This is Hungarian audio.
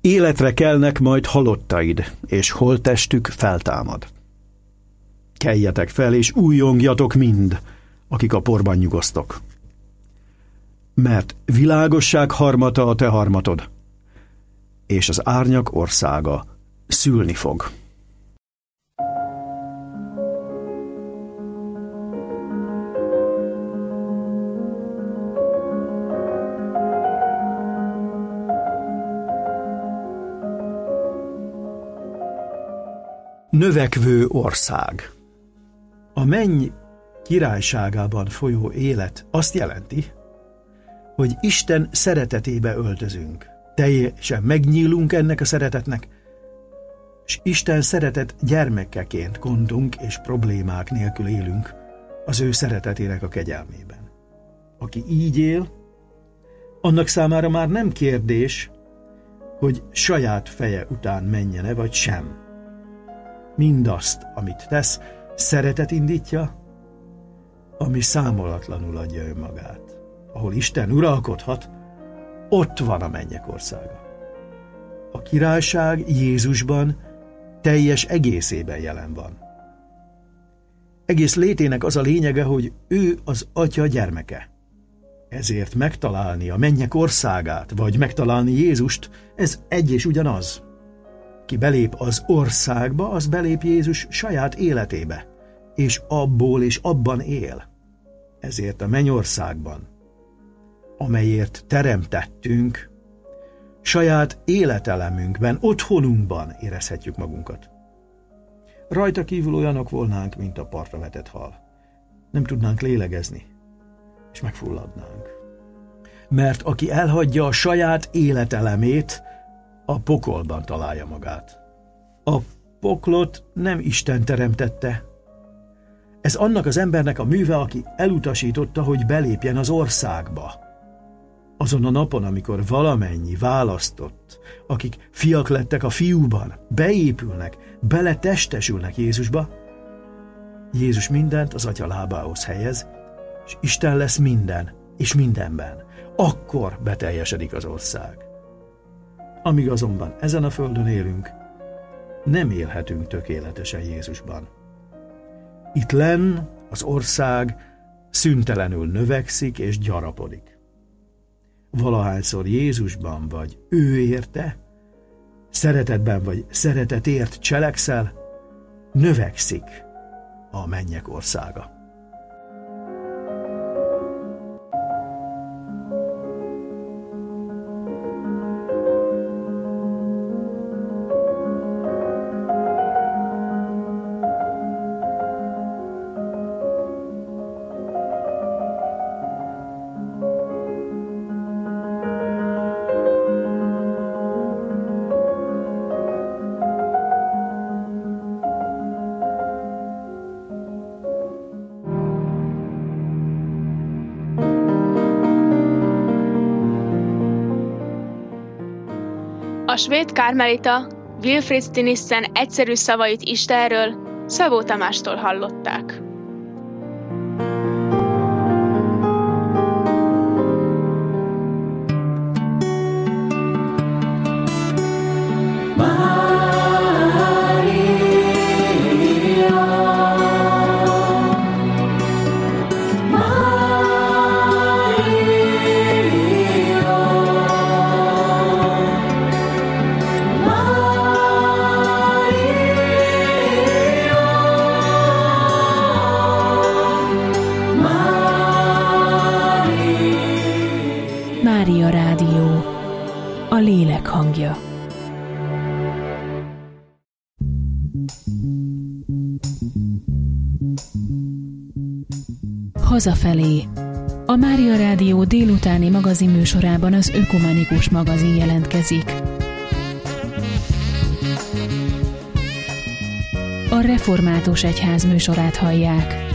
Életre kelnek majd halottaid, és holttestük feltámad. Keljetek fel, és újjongjatok mind, akik a porban nyugosztok. Mert világosság harmata a te harmatod, és az árnyak országa szülni fog. Növekvő ország. A menny királyságában folyó élet azt jelenti, hogy Isten szeretetébe öltözünk. Teljesen megnyílunk ennek a szeretetnek, és Isten szeretet gyermekeként gondunk és problémák nélkül élünk az ő szeretetének a kegyelmében. Aki így él, annak számára már nem kérdés, hogy saját feje után menjene vagy sem. Mindazt, amit tesz, szeretet indítja, ami számolatlanul adja önmagát. Ahol Isten uralkodhat, ott van a mennyek országa. A királyság Jézusban teljes egészében jelen van. Egész létének az a lényege, hogy ő az Atya gyermeke. Ezért megtalálni a mennyek országát, vagy megtalálni Jézust, ez egy és ugyanaz. Ki belép az országba, az belép Jézus saját életébe, és abból és abban él. Ezért a mennyországban, amelyért teremtettünk, saját életelemünkben, otthonunkban érezhetjük magunkat. Rajta kívül olyanok volnánk, mint a partra vetett hal. Nem tudnánk lélegezni, és megfulladnánk. Mert aki elhagyja a saját életelemét, a pokolban találja magát. A poklot nem Isten teremtette. Ez annak az embernek a műve, aki elutasította, hogy belépjen az országba. Azon a napon, amikor valamennyi választott, akik fiak lettek a fiúban, beépülnek, beletestesülnek Jézusba, Jézus mindent az Atya lábához helyez, és Isten lesz minden és mindenben. Akkor beteljesedik az ország. Amíg azonban ezen a földön élünk, nem élhetünk tökéletesen Jézusban. Itt lenn az ország szüntelenül növekszik és gyarapodik. Valahányszor Jézusban vagy ő érte, szeretetben vagy szeretetért cselekszel, növekszik a mennyek országa. A svéd kármelita Wilfrid Stinissen egyszerű szavait Istenről Szabó Tamástól hallották. Mária Rádió, a lélek hangja. Hazafelé. A Mária Rádió délutáni magazinműsorában az Ökumenikus magazin jelentkezik. A Református Egyház műsorát hallják.